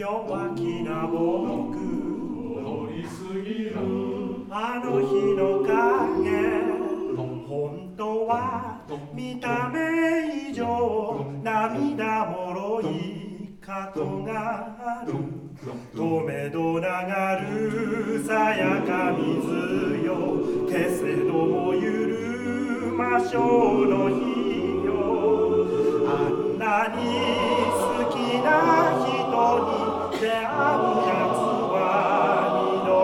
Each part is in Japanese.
弱気な僕通り過ぎるあの日の影本当は見た目以上涙もろい過去があるとめどながるさやか水よけせども緩ましょうの日よあんなに好きな人に出会うやつは二度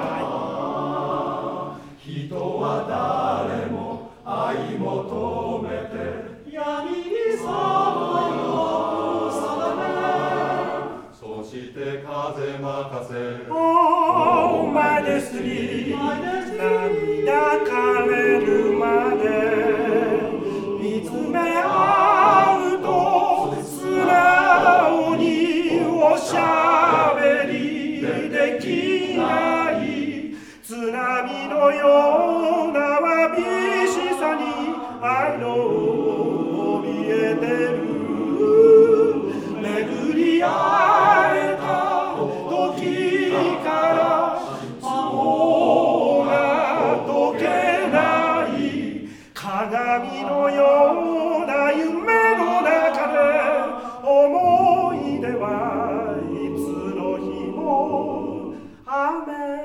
とない人は誰も愛求めて闇にさまよう定めそして風任せお前ですに涙枯れるまで見つめ合うと素直におしゃべりできない津波のようなわびしさに愛の怯えてる巡り合えた時から魔が解けない鏡のような夢の中で思い出はいつの日も雨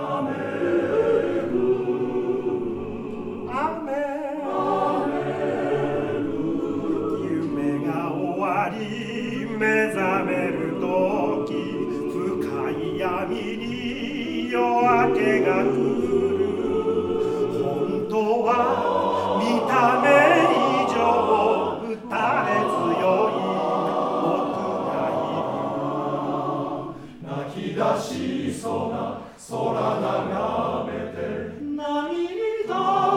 夢が終わり目覚める時深い闇に夜明けが来る本当は見た目以上打たれ強い僕がいる泣き出しそうな空眺めて波に漂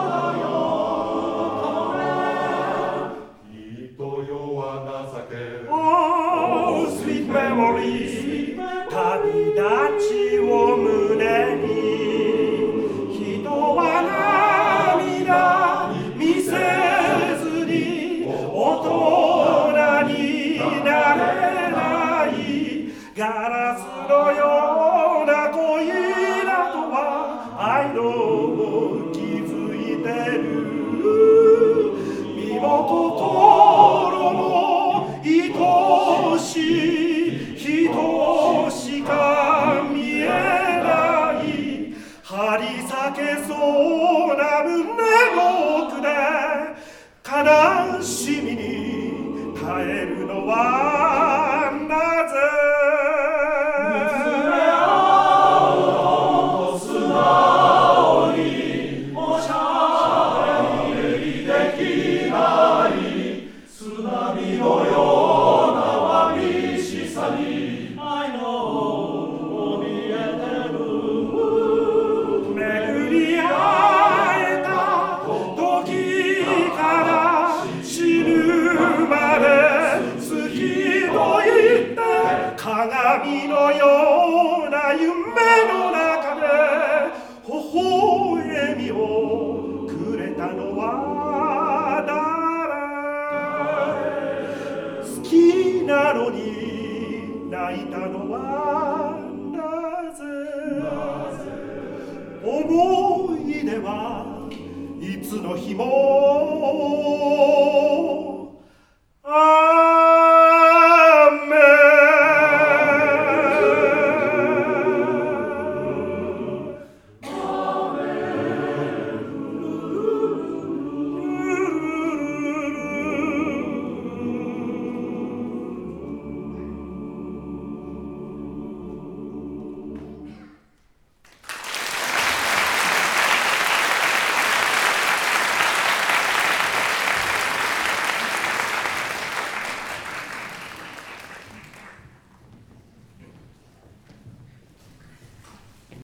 うかもねきっと世は情け Oh, sweet memories 旅立ちを胸に人は涙見せずに大人になれないガラスのような恋などは愛の気づいてる身元とろも愛しい人しか見えない張り裂けそうな胸の奥で悲しみに耐えるのはなぜ津波のようなわびしさに愛の怯えてる巡り会えた時から死ぬまで好きと言って鏡のような夢の中で微笑みをくれたのは好きなのに泣いたのはなぜ思い出はいつの日も